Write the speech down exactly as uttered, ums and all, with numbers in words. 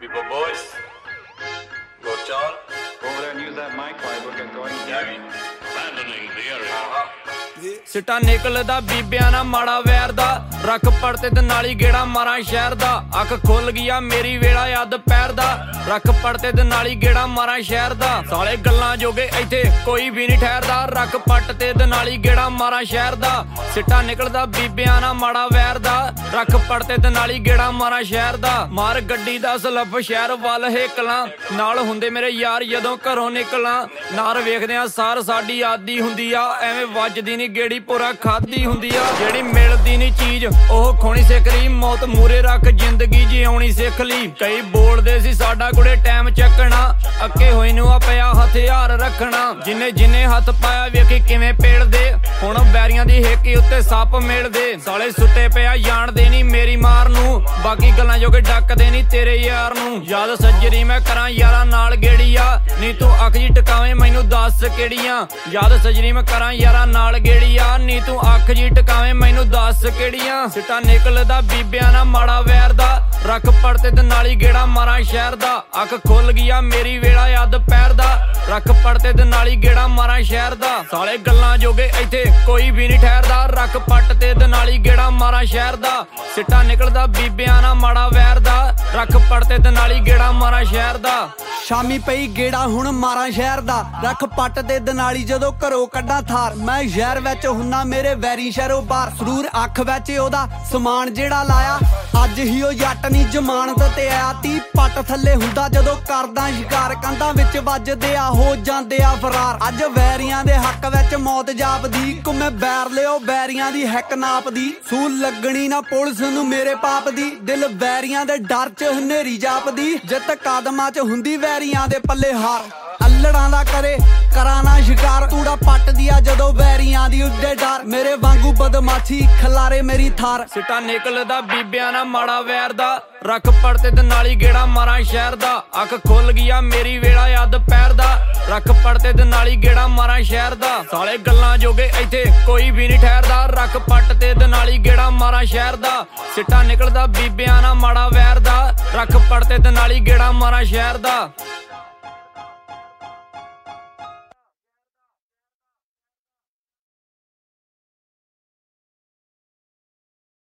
People boys, go John. Over there and use that mic while we're going. Gary, abandoning the area. Uh-huh. ਸਿੱਟਾ ਨਿਕਲਦਾ ਬੀਬਿਆਂ ਨਾ ਮਾੜਾ ਵੈਰ ਦਾ ਰੱਖ ਪੜਤੇ ਤੇ ਨਾਲੀ ਗੇੜਾ ਮਾਰਾਂ ਸ਼ਹਿਰ ਦਾ ਅੱਖ ਖੁੱਲ ਗਿਆ ਮੇਰੀ ਵੇਲਾ ਯਾਦ ਪੈਰ ਦਾ ਰੱਖ ਪੜਤੇ ਤੇ ਨਾਲੀ ਗੇੜਾ ਮਾਰਾਂ ਸ਼ਹਿਰ ਦਾ ਸਾਲੇ ਗੱਲਾਂ ਜੋਗੇ ਇੱਥੇ ਕੋਈ ਵੀ ਨਹੀਂ ਠਹਿਰਦਾ ਰੱਖ ਪੱਟ ਤੇ ਤੇ ਨਾਲੀ ਗੇੜਾ ਮਾਰਾਂ ਸ਼ਹਿਰ ਦਾ ਸਿੱਟਾ ਨਿਕਲਦਾ ਬੀਬਿਆਂ ਨਾ ਮਾੜਾ ਵੈਰ ਦਾ ਰੱਖ ਪੜਤੇ ਤੇ ਨਾਲੀ ਗੇੜਾ ਮਾਰਾਂ ਸ਼ਹਿਰ ਦਾ ਮਾਰ ਗੱਡੀ ਦਾ ਸਲਫ ਸ਼ਹਿਰ ਵੱਲ ਹੇਕਲਾਂ ਨਾਲ ਹੁੰਦੇ ਮੇਰੇ ਯਾਰ ਜਦੋਂ ਘਰੋਂ ਨਿਕਲਾਂ ਨਾਰ ਵੇਖਦਿਆਂ ਸਾਰ ਸਾਡੀ ਆਦੀ ਹੁੰਦੀ ਆ ਐਵੇਂ ਵੱਜਦੀ ਨੀ ਗੇੜੀ ਪੂਰਾ ਖਾਦੀ ਹੁੰਦੀ ਆ ਜਿਹੜੀ ਮਿਲਦੀ ਨੀ ਚੀਜ਼ ਉਹ ਖੋਣੀ ਸਿੱਖ ਲਈ ਮੌਤ ਮੂਰੇ ਰੱਖ ਜ਼ਿੰਦਗੀ ਜਿਉਣੀ ਸਿੱਖ ਲਈ ਕਈ ਬੋਲਦੇ ਸੀ ਸਾਡਾ ਕੁੜੇ ਟਾਈਮ ਚੱਕਣਾ ਅੱਕੇ ਹੋਏ ਨੂੰ ਆ ਪਿਆ ਹਥਿਆਰ ਰੱਖਣਾ ਜਿੰਨੇ ਜਿੰਨੇ ਹੱਥ ਪਾਇਆ ਵੇਖੀ ਕਿਵੇਂ ਪੇੜਦੇ ਹੁਣ ਬੈਰੀਆਂ ਦੀ ਹੇਕੀ ਉੱਤੇ ਸੱਪ ਮਿਲਦੇ ਸਾਲੇ ਸੁੱਤੇ ਪਿਆ ਜਾਣਦੇ ਨੀ ਮੇਰੀ ਮਾਰ ਨੂੰ ਬਾਕੀ ਗੱਲਾਂ ਜੋਗੇ ਡੱਕਦੇ ਨੀ ਤੇਰੇ ਯਾਰ ਨੂੰ ਯਾਦ ਸੱਜਰੀ ਮੈਂ ਕਰਾਂ ਯਾਰਾਂ ਨਾਲ ਗੇੜੀ ਆ ਨੀ ਤੂੰ ਅੱਖ ਜੀ ਟਿਕਾਵੇਂ ਮੈਨੂੰ ਦੱਸ ਕਿਹੜੀਆਂ ਯਾਦ ਸੱਜਰੀ ਮੈਂ ਕਰਾਂ ਯਾਰਾਂ ਨਾਲ ਗੇੜੀ ਆ ਨੀ ਤੂੰ ਅੱਖ ਜੀ ਟਿਕਾਵੇਂ ਮੈਨੂੰ ਦੱਸ ਕਿਹੜੀਆਂ ਸਿੱਟਾ ਨਿਕਲਦਾ ਬੀਬਿਆਂ ਨਾ ਮਾੜਾ ਵੈਰ ਦਾ ਰੱਖ ਪੜਤੇ ਤੇ ਨਾਲੀ ਗੇੜਾ ਮਾਰਾਂ ਸ਼ਹਿਰ ਦਾ ਅੱਖ ਖੁੱਲ ਗਿਆ ਮੇਰੀ ਵੇਲਾ ਯਾਦ ਪੈਰ ਦਾ ਰੱਖ ਪੜਤੇ ਤੇ ਨਾਲੀ ਗੇੜਾ ਮਾਰਾਂ ਸ਼ਹਿਰ ਦਾ ਸਾਲੇ ਗੱਲਾਂ ਜੋਗੇ ਇੱਥੇ ਕੋਈ ਵੀ ਨਹੀਂ ਠਹਿਰਦਾ ਰੱਖ ਪੱਟ ਤੇ ਤੇ ਨਾਲੀ ਗੇੜਾ ਮਾਰਾਂ ਸ਼ਹਿਰ ਦਾ ਸਿੱਟਾ ਨਿਕਲਦਾ ਬੀਬਿਆਂ ਨਾ ਮਾੜਾ ਵੈਰ ਦਾ ਰੱਖ ਪੜਤੇ ਤੇ ਨਾਲੀ ਗੇੜਾ ਮਾਰਾਂ ਸ਼ਹਿਰ ਦਾ ਸ਼ਾਮੀ ਪਈ ਗੇੜਾ ਹੁਣ ਮਾਰਾਂ ਸ਼ਹਿਰ ਦਾ ਰੱਖ ਪੱਟ ਤੇ ਦਨਾਲੀ ਜਦੋਂ ਘਰੋਂ ਕੱਢਾਂ ਥਾਰ ਮੈਂ ਸ਼ਹਿਰ ਵਿੱਚ ਹੁੰਨਾ ਮੇਰੇ ਵੈਰੀ ਸ਼ਹਿਰੋਂ ਬਾਹਰ ਸਰੂਰ ਅੱਖ ਵਿੱਚ ਉਹਦਾ ਸਮਾਨ ਜਿਹੜਾ ਲਾਇਆ ਅੱਜ ਹੀ ਉਹ ਜੱਟ ਨੀ ਜ਼ਮਾਨਤ ਤੇ ਆਇਆ ਤੀ ਪੱਟ ਥੱਲੇ ਹੁੰਦਾ ਜਦੋਂ ਕਰਦਾ ਸ਼ਿਕਾਰ ਕੰਧਾਂ ਵਿੱਚ ਵੱਜਦੇ ਆ ਹੋ ਜਾਂਦੇ ਆ ਫਰਾਰ ਅੱਜ ਵੈਰੀਆਂ ਦੇ ਹੱਕ ਵਿੱਚ ਮੌਤ ਜਾਪਦੀ ਘੁੰਮੇ ਬੈਰ ਲਿਓ ਵੈਰੀਆਂ ਦੀ ਹੈਕ ਨਾਪਦੀ ਸੂਲ ਲੱਗਣੀ ਨਾ ਪੁਲਿਸ ਨੂੰ ਮੇਰੇ ਪਾਪ ਦੀ ਦਿਲ ਵੈਰੀਆਂ ਦੇ ਡਰ ਚ ਹਨੇਰੀ ਜਾਪਦੀ ਜਿੱਤ ਕਦਮਾਂ ਚ ਹੁੰਦੀ ਵੈਰੀਆਂ ਦੇ ਪੱਲੇ ਹਾਰ ਅੱਲੜਾਂ ਦਾ ਕਰੇ ਕਰਾਂ ਨਾ ਸ਼ਿਕਾਰ ਤੂੜਾ ਪੱਟਦੀ ਆ ਜਦੋਂ ਵੈਰੀਆਂ ਦੀ ਉੱਡੇ ਡਰ ਮੇਰੇ ਵਾਂਗੂ ਬਦਮਾਸ਼ੀ ਖਲਾਰੇ ਮੇਰੀ ਥਾਰ ਸਿੱਟਾ ਨਿਕਲਦਾ ਬੀਬਿਆਂ ਨਾ ਮਾੜਾ ਵੈਰ ਦਾ ਰੱਖ ਪੜਤੇ ਤੇ ਨਾਲੀ ਗੇੜਾ ਮਾਰਾਂ ਸ਼ਹਿਰ ਦਾ ਅੱਖ ਖੁੱਲ ਗਿਆ ਮੇਰੀ ਵੇਲਾ ਯਾਦ ਪੈਰ ਦਾ ਰੱਖ ਪੜਤੇ ਤੇ ਨਾਲੀ ਗੇੜਾ ਮਾਰਾਂ ਸ਼ਹਿਰ ਦਾ ਸਾਲੇ ਗੱਲਾਂ ਜੋਗੇ ਇੱਥੇ ਕੋਈ ਵੀ ਨਹੀਂ ਠਹਿਰਦਾ ਰੱਖ ਪੱਟ ਤੇ ਤੇ ਨਾਲੀ ਗੇੜਾ ਮਾਰਾਂ ਸ਼ਹਿਰ ਦਾ ਸਿੱਟਾ ਨਿਕਲਦਾ ਬੀਬਿਆਂ ਨਾ ਮਾੜਾ ਵੈਰ ਦਾ ਰੱਖ ਪੜਤੇ ਤੇ ਨਾਲੀ ਗੇੜਾ ਮਾਰਾਂ ਸ਼ਹਿਰ ਦਾ